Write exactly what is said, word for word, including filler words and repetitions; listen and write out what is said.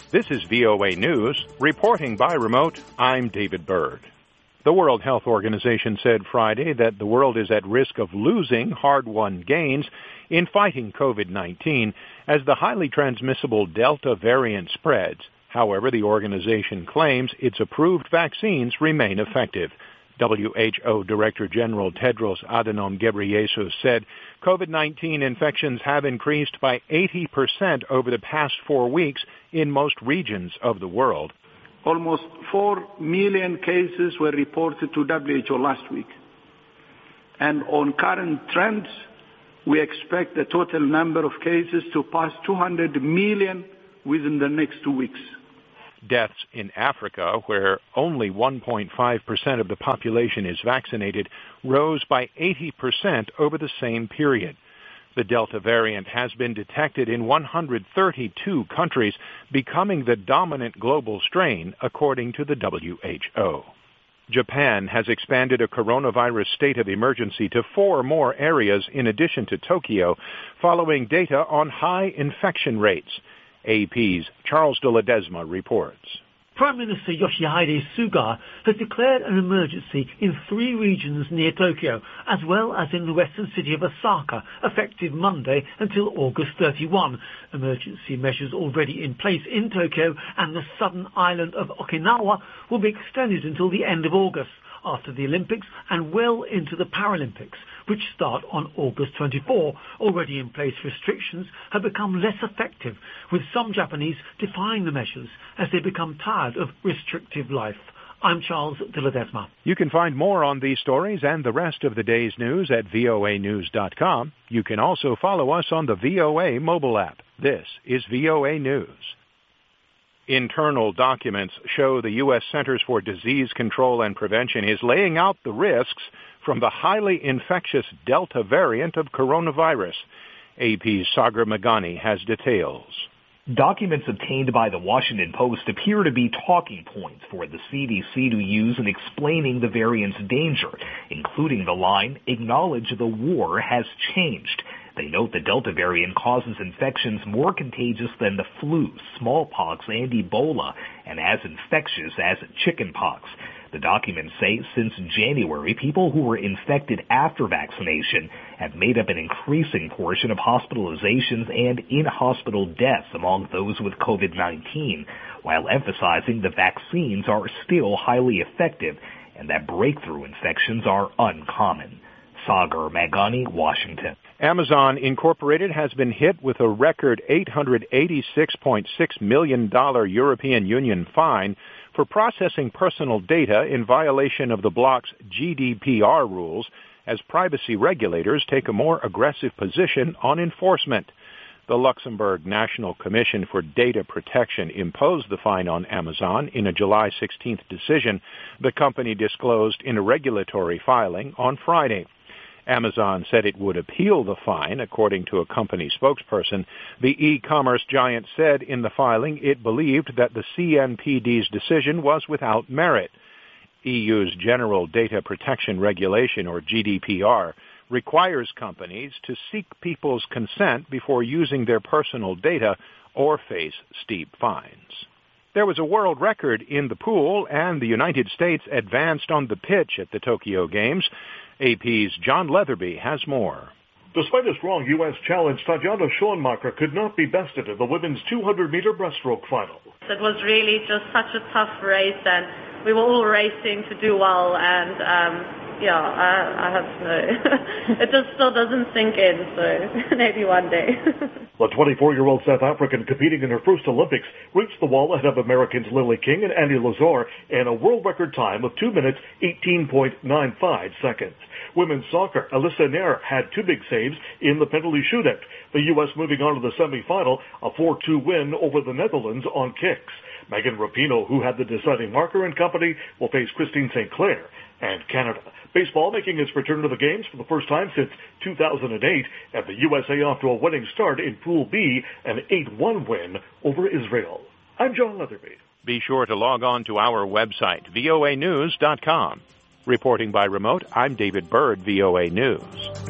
This is V O A News. Reporting by remote, I'm David Byrd. The World Health Organization said Friday that the world is at risk of losing hard-won gains in fighting COVID nineteen as the highly transmissible Delta variant spreads. However, the organization claims its approved vaccines remain effective. W H O Director General Tedros Adhanom Ghebreyesus said COVID nineteen infections have increased by eighty percent over the past four weeks in most regions of the world. Almost four million cases were reported to W H O last week. And on current trends, we expect the total number of cases to pass two hundred million within the next two weeks. Deaths in Africa, where only one point five percent of the population is vaccinated, rose by eighty percent over the same period. The Delta variant has been detected in one hundred thirty-two countries, becoming the dominant global strain, according to the W H O. Japan has expanded a coronavirus state of emergency to four more areas in addition to Tokyo, following data on high infection rates. A P's Charles de Ledesma reports. Prime Minister Yoshihide Suga has declared an emergency in three regions near Tokyo, as well as in the western city of Osaka, effective Monday until August thirty-first. Emergency measures already in place in Tokyo and the southern island of Okinawa will be extended until the end of August, after the Olympics and well into the Paralympics, which start on August twenty-fourth. Already in place restrictions have become less effective, with some Japanese defying the measures as they become tired of restrictive life. I'm Charles de Ledesma. You can find more on these stories and the rest of the day's news at V O A news dot com. You can also follow us on the V O A mobile app. This is V O A News. Internal documents show the U S Centers for Disease Control and Prevention is laying out the risks from the highly infectious Delta variant of coronavirus. A P's Sagar Meghani has details. Documents obtained by the Washington Post appear to be talking points for the C D C to use in explaining the variant's danger, including the line, "Acknowledge the war has changed." They note the Delta variant causes infections more contagious than the flu, smallpox, and Ebola, and as infectious as chickenpox. The documents say since January, people who were infected after vaccination have made up an increasing portion of hospitalizations and in-hospital deaths among those with COVID nineteen, while emphasizing the vaccines are still highly effective and that breakthrough infections are uncommon. Sagar Meghani, Washington. Amazon Incorporated has been hit with a record eight hundred eighty-six point six million dollars European Union fine for processing personal data in violation of the bloc's G D P R rules as privacy regulators take a more aggressive position on enforcement. The Luxembourg National Commission for Data Protection imposed the fine on Amazon in a July sixteenth decision the company disclosed in a regulatory filing on Friday. Amazon said it would appeal the fine, according to a company spokesperson. The e-commerce giant said in the filing it believed that the C N P D's decision was without merit. E U's General Data Protection Regulation, or G D P R, requires companies to seek people's consent before using their personal data or face steep fines. There was a world record in the pool, and the United States advanced on the pitch at the Tokyo Games. A P's John Leatherby has more. Despite a strong U S challenge, Tatjana Schoenmaker could not be bested in the women's two hundred meter breaststroke final. It was really just such a tough race, and we were all racing to do well, and um, yeah, I, I have to know. It just still doesn't sink in, so maybe one day. The twenty-four-year-old South African competing in her first Olympics reached the wall ahead of Americans Lily King and Annie Lazar in a world record time of two minutes, eighteen point nine five seconds. Women's soccer, Alyssa Nair had two big saves in the penalty shootout. The U S moving on to the semifinal, a four two win over the Netherlands on kicks. Megan Rapinoe, who had the deciding marker in company, will face Christine Saint Clair. And Canada. Baseball making its return to the games for the first time since two thousand eight, and the U S A off to a winning start in Pool B, an eight one win over Israel. I'm John Leatherby. Be sure to log on to our website, V O A news dot com. Reporting by remote, I'm David Byrd, V O A News.